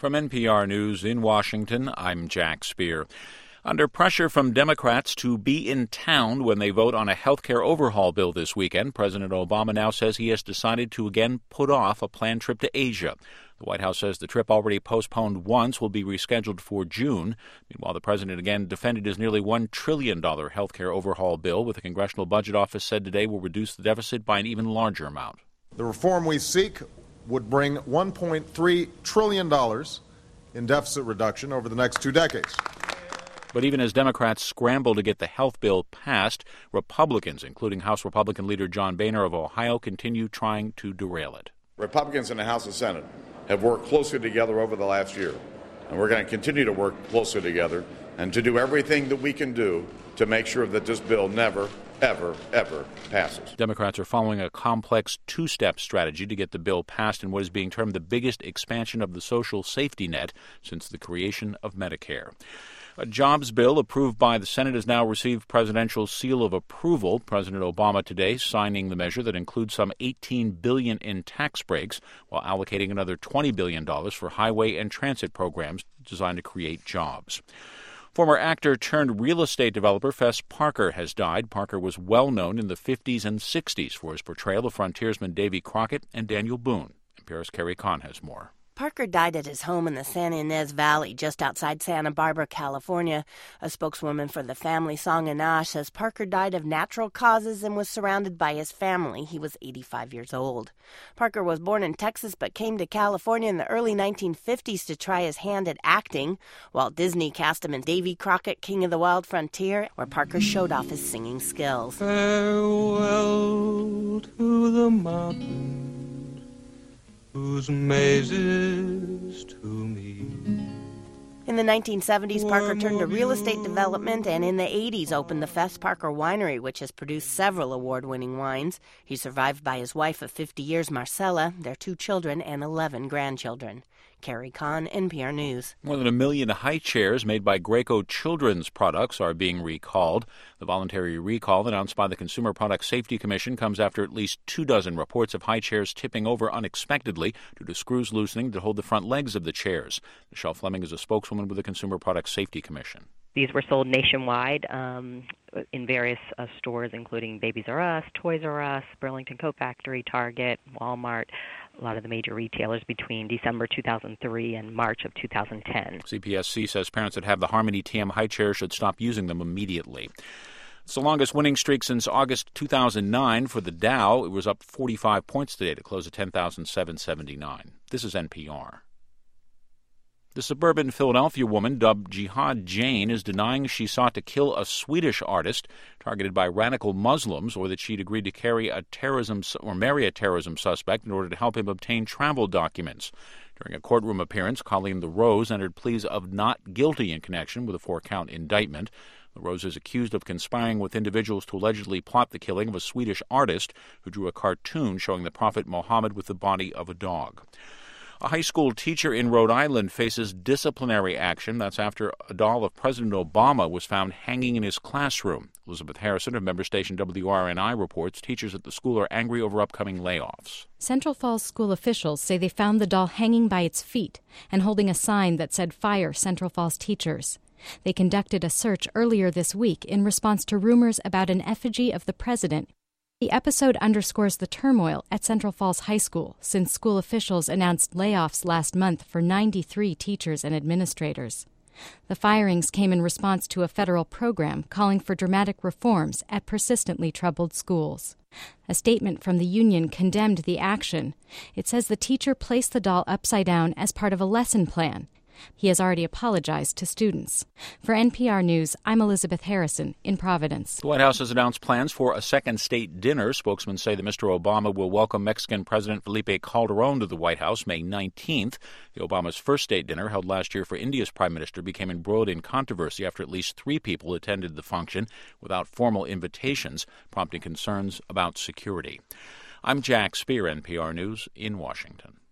From NPR News in Washington, I'm Jack Speer. Under pressure from Democrats to be in town when they vote on a health care overhaul bill this weekend, President Obama now says he has decided to again put off a planned trip to Asia. The White House says the trip, already postponed once, will be rescheduled for June. Meanwhile, the president again defended his nearly $1 trillion health care overhaul bill, with the Congressional Budget Office said today will reduce the deficit by an even larger amount. The reform we seek would bring $1.3 trillion in deficit reduction over the next 2 decades. But even as Democrats scramble to get the health bill passed, Republicans, including House Republican leader John Boehner of Ohio, continue trying to derail it. Republicans in the House and Senate have worked closely together over the last year, and we're going to continue to work closely together and to do everything that we can do to make sure that this bill never, ever, ever passes. Democrats are following a complex two-step strategy to get the bill passed in what is being termed the biggest expansion of the social safety net since the creation of Medicare. A jobs bill approved by the Senate has now received presidential seal of approval. President Obama today signing the measure that includes some $18 billion in tax breaks while allocating another $20 billion for highway and transit programs designed to create jobs. Former actor turned real estate developer Fess Parker has died. Parker was well known in the 50s and 60s for his portrayal of frontiersmen Davy Crockett and Daniel Boone. NPR's Carrie Kahn has more. Parker died at his home in the San Ynez Valley, just outside Santa Barbara, California. A spokeswoman for the family, Song Anash, says Parker died of natural causes and was surrounded by his family. He was 85 years old. Parker was born in Texas but came to California in the early 1950s to try his hand at acting. Walt Disney cast him in Davy Crockett, King of the Wild Frontier, where Parker showed off his singing skills. Farewell to the mountain whose mazes to me. In the 1970s, Parker turned to real estate development, and in the 80s opened the Fess Parker Winery, which has produced several award-winning wines. He's survived by his wife of 50 years, Marcella, their 2 children, and 11 grandchildren. Carrie Kahn, NPR News. More than 1 million high chairs made by Graco Children's Products are being recalled. The voluntary recall announced by the Consumer Product Safety Commission comes after at least 24 reports of high chairs tipping over unexpectedly due to screws loosening to hold the front legs of the chairs. Michelle Fleming is a spokeswoman with the Consumer Product Safety Commission. These were sold nationwide in various stores, including Babies R Us, Toys R Us, Burlington Coat Factory, Target, Walmart, a lot of the major retailers between December 2003 and March of 2010. CPSC says parents that have the Harmony TM high chair should stop using them immediately. It's the longest winning streak since August 2009 for the Dow. It was up 45 points today to close at 10,779. This is NPR. The suburban Philadelphia woman dubbed Jihad Jane is denying she sought to kill a Swedish artist targeted by radical Muslims, or that she'd agreed to marry a terrorism suspect in order to help him obtain travel documents. During a courtroom appearance, Colleen LaRose entered pleas of not guilty in connection with a 4-count indictment. LaRose is accused of conspiring with individuals to allegedly plot the killing of a Swedish artist who drew a cartoon showing the Prophet Muhammad with the body of a dog. A high school teacher in Rhode Island faces disciplinary action. That's after a doll of President Obama was found hanging in his classroom. Elizabeth Harrison of member station WRNI reports teachers at the school are angry over upcoming layoffs. Central Falls school officials say they found the doll hanging by its feet and holding a sign that said "Fire Central Falls Teachers." They conducted a search earlier this week in response to rumors about an effigy of the president. The episode underscores the turmoil at Central Falls High School since school officials announced layoffs last month for 93 teachers and administrators. The firings came in response to a federal program calling for dramatic reforms at persistently troubled schools. A statement from the union condemned the action. It says the teacher placed the doll upside down as part of a lesson plan. He has already apologized to students. For NPR News, I'm Elizabeth Harrison in Providence. The White House has announced plans for a second state dinner. Spokesmen say that Mr. Obama will welcome Mexican President Felipe Calderón to the White House May 19th. The Obama's first state dinner, held last year for India's prime minister, became embroiled in controversy after at least 3 people attended the function without formal invitations, prompting concerns about security. I'm Jack Speer, NPR News in Washington.